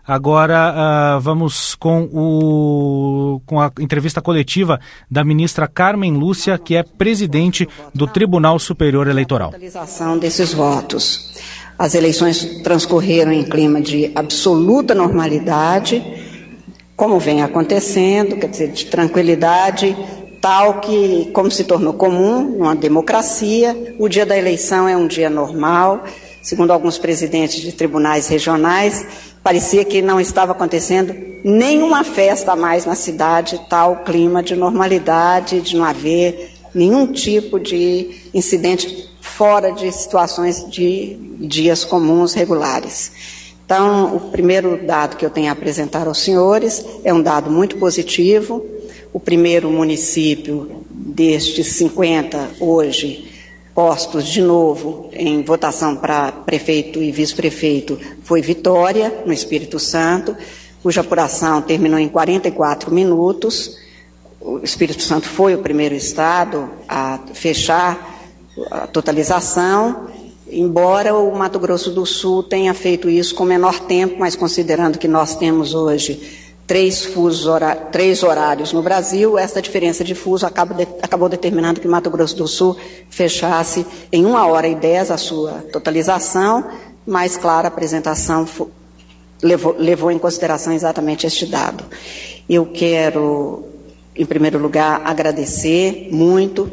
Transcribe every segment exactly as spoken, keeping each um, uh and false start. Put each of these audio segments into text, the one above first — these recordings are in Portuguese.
Agora uh, vamos com, o, com a entrevista coletiva da ministra Carmen Lúcia, que é presidente do Tribunal Superior Eleitoral. A atualização desses votos. As eleições transcorreram em clima de absoluta normalidade, como vem acontecendo, quer dizer, de tranquilidade, tal que, como se tornou comum numa democracia, o dia da eleição é um dia normal. Segundo alguns presidentes de tribunais regionais, parecia que não estava acontecendo nenhuma festa a mais na cidade, tal clima de normalidade, de não haver nenhum tipo de incidente fora de situações de dias comuns, regulares. Então, o primeiro dado que eu tenho a apresentar aos senhores é um dado muito positivo. O primeiro município destes cinquenta, hoje, postos de novo em votação para prefeito e vice-prefeito foi Vitória, no Espírito Santo, cuja apuração terminou em quarenta e quatro minutos. O Espírito Santo foi o primeiro estado a fechar a totalização, embora o Mato Grosso do Sul tenha feito isso com menor tempo, mas considerando que nós temos hoje três, fusos horá três horários no Brasil, essa diferença de fuso acaba de, acabou determinando que Mato Grosso do Sul fechasse em uma hora e dez a sua totalização, mas, claro, a apresentação levou, levou em consideração exatamente este dado. Eu quero, em primeiro lugar, agradecer muito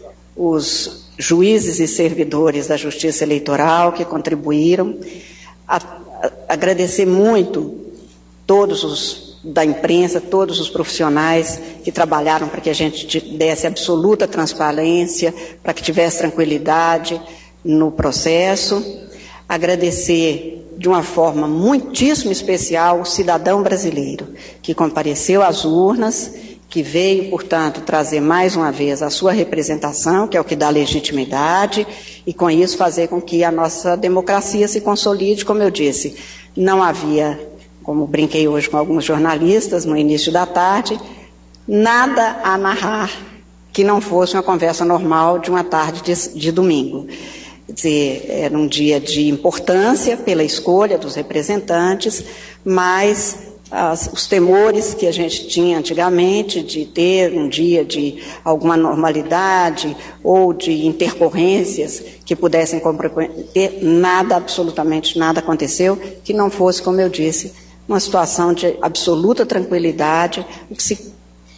os juízes e servidores da Justiça Eleitoral que contribuíram, a, a, agradecer muito todos os da imprensa, todos os profissionais que trabalharam para que a gente desse absoluta transparência, para que tivesse tranquilidade no processo. Agradecer de uma forma muitíssimo especial o cidadão brasileiro que compareceu às urnas, que veio, portanto, trazer mais uma vez a sua representação, que é o que dá legitimidade, e com isso fazer com que a nossa democracia se consolide. Como eu disse, não havia, como brinquei hoje com alguns jornalistas no início da tarde, nada a narrar que não fosse uma conversa normal de uma tarde de, de domingo. Quer dizer, era um dia de importância pela escolha dos representantes, mas as, os temores que a gente tinha antigamente de ter um dia de alguma normalidade ou de intercorrências que pudessem comprometer, nada, absolutamente nada aconteceu, que não fosse, como eu disse, uma situação de absoluta tranquilidade. O que se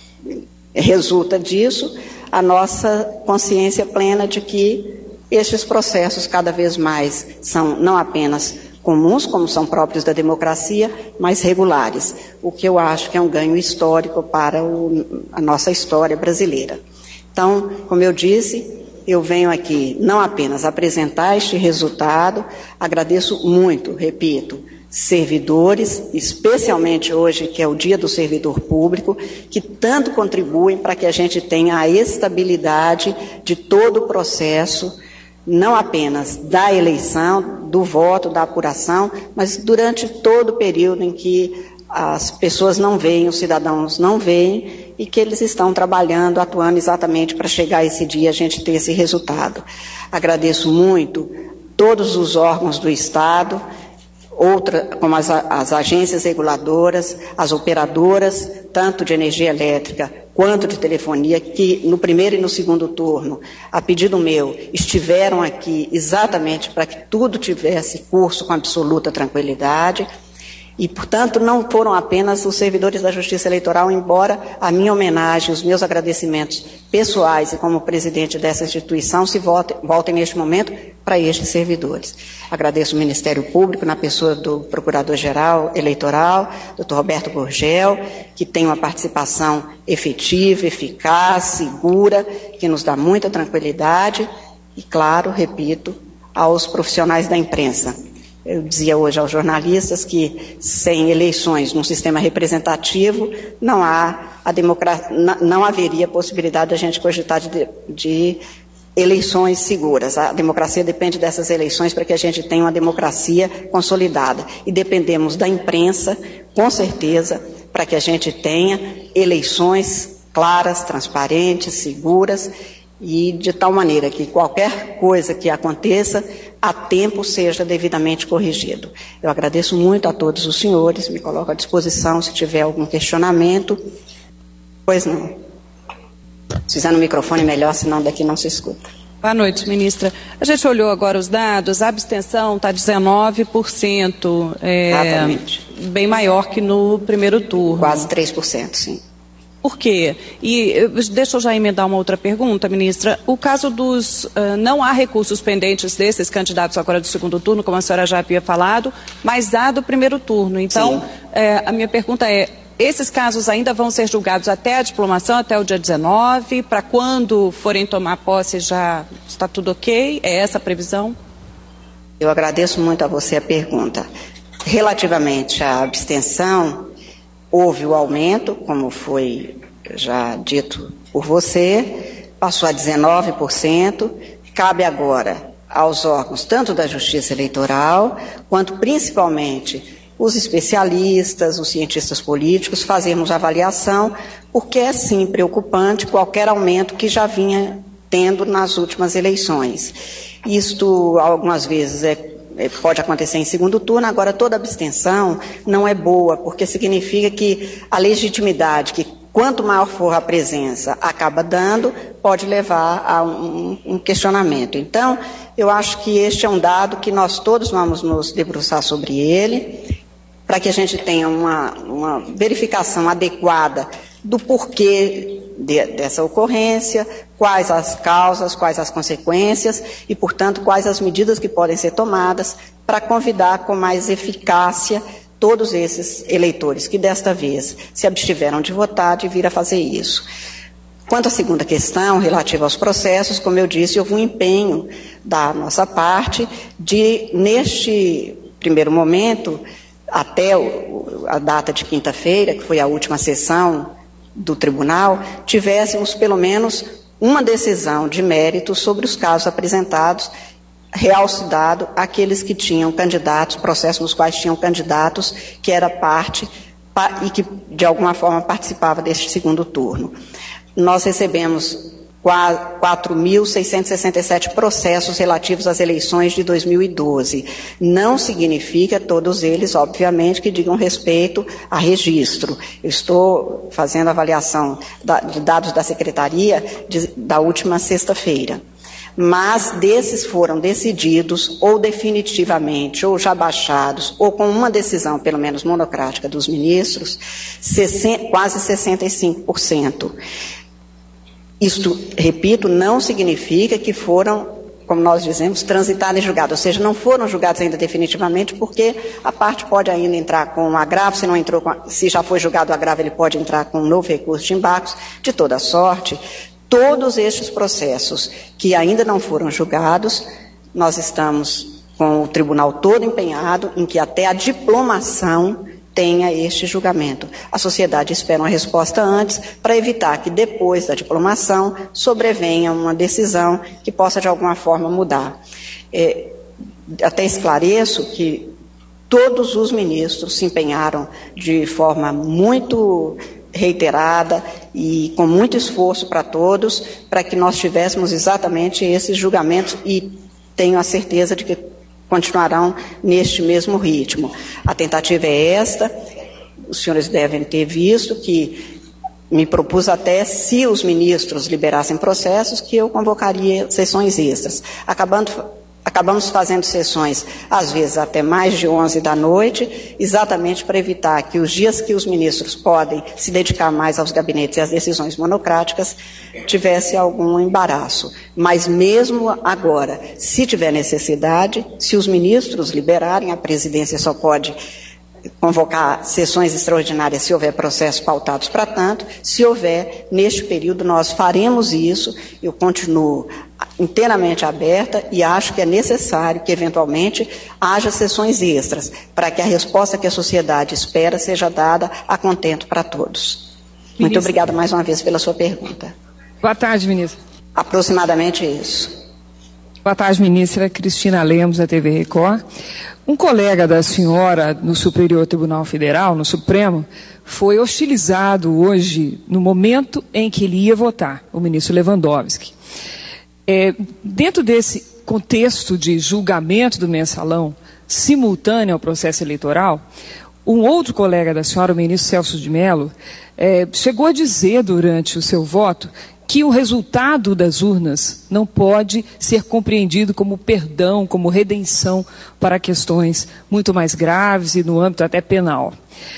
resulta disso, a nossa consciência plena de que estes processos cada vez mais são não apenas comuns, como são próprios da democracia, mas regulares, o que eu acho que é um ganho histórico para o, a nossa história brasileira. Então, como eu disse, eu venho aqui não apenas apresentar este resultado, agradeço muito, repito, servidores, especialmente hoje, que é o Dia do Servidor Público, que tanto contribuem para que a gente tenha a estabilidade de todo o processo, não apenas da eleição, do voto, da apuração, mas durante todo o período em que as pessoas não veem, os cidadãos não veem, e que eles estão trabalhando, atuando exatamente para chegar esse dia, a gente ter esse resultado. Agradeço muito todos os órgãos do Estado, outra, como as, as agências reguladoras, as operadoras, tanto de energia elétrica quanto de telefonia, que no primeiro e no segundo turno, a pedido meu, estiveram aqui exatamente para que tudo tivesse curso com absoluta tranquilidade. E, portanto, não foram apenas os servidores da Justiça Eleitoral, embora a minha homenagem, os meus agradecimentos pessoais e como presidente dessa instituição se voltem, voltem neste momento para estes servidores. Agradeço o Ministério Público, na pessoa do Procurador-Geral Eleitoral, doutor Roberto Gurgel, que tem uma participação efetiva, eficaz, segura, que nos dá muita tranquilidade, e, claro, repito, aos profissionais da imprensa. Eu dizia hoje aos jornalistas que sem eleições num sistema representativo não há a democracia, não haveria possibilidade de a gente cogitar de, de eleições seguras. A democracia depende dessas eleições para que a gente tenha uma democracia consolidada. E dependemos da imprensa, com certeza, para que a gente tenha eleições claras, transparentes, seguras, e de tal maneira que qualquer coisa que aconteça a tempo seja devidamente corrigido. Eu agradeço muito a todos os senhores, me coloco à disposição se tiver algum questionamento. Pois não. Se usar no microfone melhor, senão daqui não se escuta. Boa noite, ministra. A gente olhou agora os dados, a abstenção está dezenove por cento, é, Exatamente. Bem maior que no primeiro turno. Quase três por cento, sim. Por quê? E deixa eu já emendar uma outra pergunta, ministra. O caso dos... Uh, não há recursos pendentes desses candidatos agora do segundo turno, como a senhora já havia falado, mas há do primeiro turno. Então, é, a minha pergunta é, esses casos ainda vão ser julgados até a diplomação, até o dia dezenove? Para quando forem tomar posse já está tudo ok? É essa a previsão? Eu agradeço muito a você a pergunta. Relativamente à abstenção, houve o aumento, como foi já dito por você, passou a dezenove por cento, cabe agora aos órgãos, tanto da Justiça Eleitoral, quanto principalmente os especialistas, os cientistas políticos, fazermos avaliação, porque é sim preocupante qualquer aumento que já vinha tendo nas últimas eleições. Isto, algumas vezes, é pode acontecer em segundo turno, agora toda abstenção não é boa, porque significa que a legitimidade, que quanto maior for a presença acaba dando, pode levar a um, um questionamento. Então, eu acho que este é um dado que nós todos vamos nos debruçar sobre ele, para que a gente tenha uma, uma verificação adequada do porquê de, dessa ocorrência, quais as causas, quais as consequências e, portanto, quais as medidas que podem ser tomadas para convidar com mais eficácia todos esses eleitores que, desta vez, se abstiveram de votar, de vir a fazer isso. Quanto à segunda questão, relativa aos processos, como eu disse, houve um empenho da nossa parte de, neste primeiro momento, até o, a data de quinta-feira, que foi a última sessão do tribunal, tivéssemos pelo menos uma decisão de mérito sobre os casos apresentados, realce dado àqueles que tinham candidatos, processos nos quais tinham candidatos que era parte pa, e que de alguma forma participava deste segundo turno. Nós recebemos quatro mil seiscentos e sessenta e sete processos relativos às eleições de dois mil e doze. Não significa todos eles, obviamente, que digam respeito a registro. Eu estou fazendo avaliação da, de dados da Secretaria de, da última sexta-feira. Mas desses foram decididos ou definitivamente, ou já baixados, ou com uma decisão, pelo menos monocrática, dos ministros, quase sessenta e cinco por cento. Isto, repito, não significa que foram, como nós dizemos, transitados em julgado, ou seja, não foram julgados ainda definitivamente, porque a parte pode ainda entrar com um agravo, se não entrou com, se já foi julgado o agravo, ele pode entrar com um novo recurso de embargos, de toda sorte. Todos estes processos que ainda não foram julgados, nós estamos com o tribunal todo empenhado em que até a diplomação tenha este julgamento. A sociedade espera uma resposta antes para evitar que depois da diplomação sobrevenha uma decisão que possa de alguma forma mudar. É, até esclareço que todos os ministros se empenharam de forma muito reiterada e com muito esforço para todos, para que nós tivéssemos exatamente esses julgamentos e tenho a certeza de que continuarão neste mesmo ritmo. A tentativa é esta, os senhores devem ter visto que me propus até, se os ministros liberassem processos, que eu convocaria sessões extras. Acabando, acabamos fazendo sessões, às vezes até mais de onze da noite, exatamente para evitar que os dias que os ministros podem se dedicar mais aos gabinetes e às decisões monocráticas, tivesse algum embaraço. Mas mesmo agora, se tiver necessidade, se os ministros liberarem, a presidência só pode convocar sessões extraordinárias se houver processos pautados para tanto. Se houver, neste período, nós faremos isso. Eu continuo inteiramente aberta e acho que é necessário que, eventualmente, haja sessões extras para que a resposta que a sociedade espera seja dada a contento para todos. Ministra. Muito obrigada mais uma vez pela sua pergunta. Boa tarde, ministra. Aproximadamente isso. Boa tarde, ministra. Cristina Lemos, da T V Record. Um colega da senhora no Superior Tribunal Federal, no Supremo, foi hostilizado hoje no momento em que ele ia votar, o ministro Lewandowski. É, dentro desse contexto de julgamento do mensalão simultâneo ao processo eleitoral, um outro colega da senhora, o ministro Celso de Mello, eh, chegou a dizer durante o seu voto que o resultado das urnas não pode ser compreendido como perdão, como redenção para questões muito mais graves e no âmbito até penal.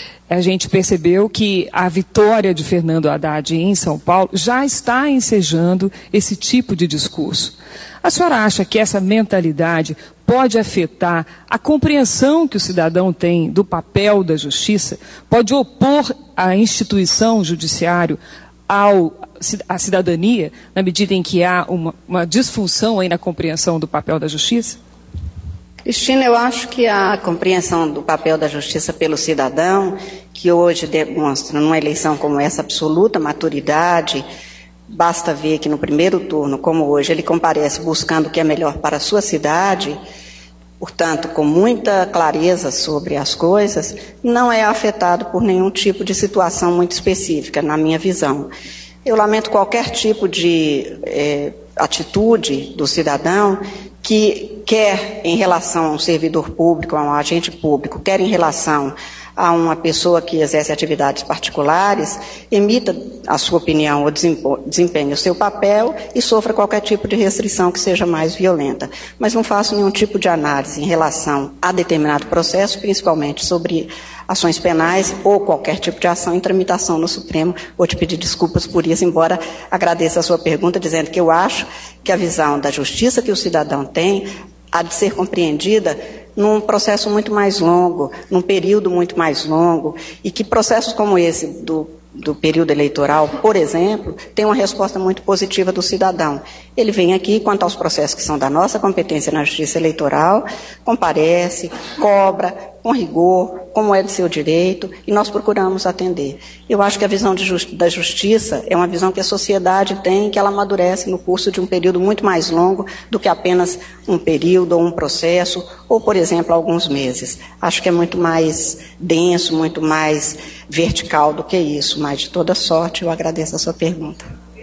A gente percebeu que a vitória de Fernando Haddad em São Paulo já está ensejando esse tipo de discurso. A senhora acha que essa mentalidade pode afetar a compreensão que o cidadão tem do papel da justiça? Pode opor a instituição judiciário ao, à cidadania, na medida em que há uma, uma disfunção aí na compreensão do papel da justiça? Cristina, eu acho que a compreensão do papel da justiça pelo cidadão, que hoje demonstra numa eleição como essa absoluta maturidade, basta ver que no primeiro turno, como hoje, ele comparece buscando o que é melhor para a sua cidade, portanto, com muita clareza sobre as coisas, não é afetado por nenhum tipo de situação muito específica, na minha visão. Eu lamento qualquer tipo de eh, atitude do cidadão que quer em relação a um servidor público, a um agente público, quer em relação a uma pessoa que exerce atividades particulares, emita a sua opinião ou desempenhe o seu papel e sofra qualquer tipo de restrição que seja mais violenta. Mas não faço nenhum tipo de análise em relação a determinado processo, principalmente sobre ações penais ou qualquer tipo de ação em tramitação no Supremo. Vou te pedir desculpas por isso, embora agradeça a sua pergunta, dizendo que eu acho que a visão da justiça que o cidadão tem há de ser compreendida num processo muito mais longo, num período muito mais longo, e que processos como esse do, do período eleitoral, por exemplo, tem uma resposta muito positiva do cidadão. Ele vem aqui, quanto aos processos que são da nossa competência na justiça eleitoral, comparece, cobra, com rigor, como é de seu direito, e nós procuramos atender. Eu acho que a visão de justi- da justiça é uma visão que a sociedade tem, que ela amadurece no curso de um período muito mais longo do que apenas um período ou um processo, ou, por exemplo, alguns meses. Acho que é muito mais denso, muito mais vertical do que isso, mas de toda sorte eu agradeço a sua pergunta.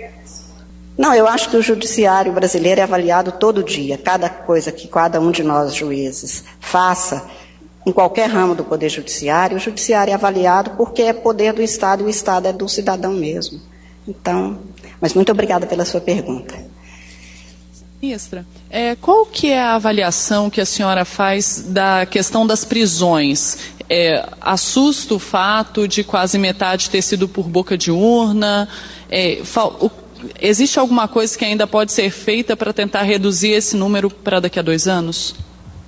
Não, eu acho que o judiciário brasileiro é avaliado todo dia. Cada coisa que cada um de nós, juízes, faça em qualquer ramo do Poder Judiciário, o Judiciário é avaliado porque é poder do Estado e o Estado é do cidadão mesmo. Então, mas muito obrigada pela sua pergunta. Ministra, é, qual que é a avaliação que a senhora faz da questão das prisões? É, assusta o fato de quase metade ter sido por boca de urna? É, o, existe alguma coisa que ainda pode ser feita para tentar reduzir esse número para daqui a dois anos?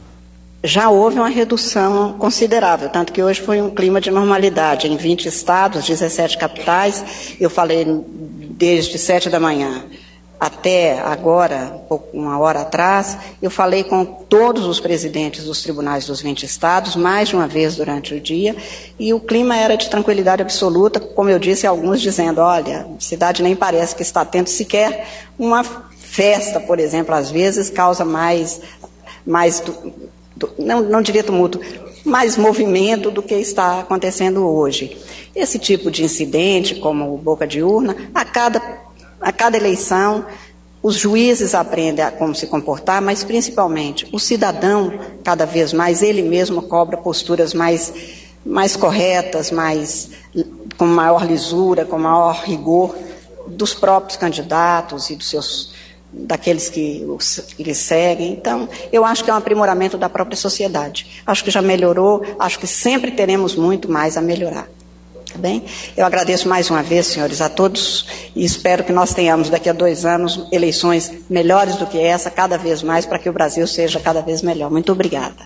Já houve uma redução considerável, tanto que hoje foi um clima de normalidade. Em vinte estados, dezessete capitais, eu falei desde sete da manhã até agora, uma hora atrás, eu falei com todos os presidentes dos tribunais dos vinte estados, mais de uma vez durante o dia, e o clima era de tranquilidade absoluta, como eu disse, alguns dizendo, olha, a cidade nem parece que está tendo sequer uma festa, por exemplo, às vezes causa mais, mais Não, não diria tumulto, mais movimento do que está acontecendo hoje. Esse tipo de incidente, como o boca de urna, a cada, a cada eleição, os juízes aprendem a como se comportar, mas principalmente o cidadão, cada vez mais, ele mesmo cobra posturas mais, mais corretas, mais, com maior lisura, com maior rigor dos próprios candidatos e dos seus daqueles que lhe seguem. Então, eu acho que é um aprimoramento da própria sociedade. Acho que já melhorou, acho que sempre teremos muito mais a melhorar. Tá bem? Eu agradeço mais uma vez, senhores, a todos, e espero que nós tenhamos daqui a dois anos eleições melhores do que essa, cada vez mais, para que o Brasil seja cada vez melhor. Muito obrigada.